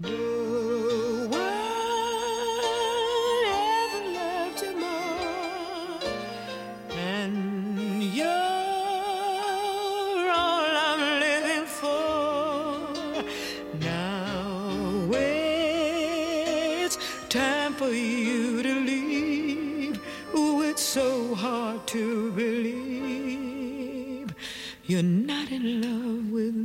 No one ever loved you more, and you're all I'm living for. Now it's time for you to leave. Oh, it's so hard to believe you're not in love with me.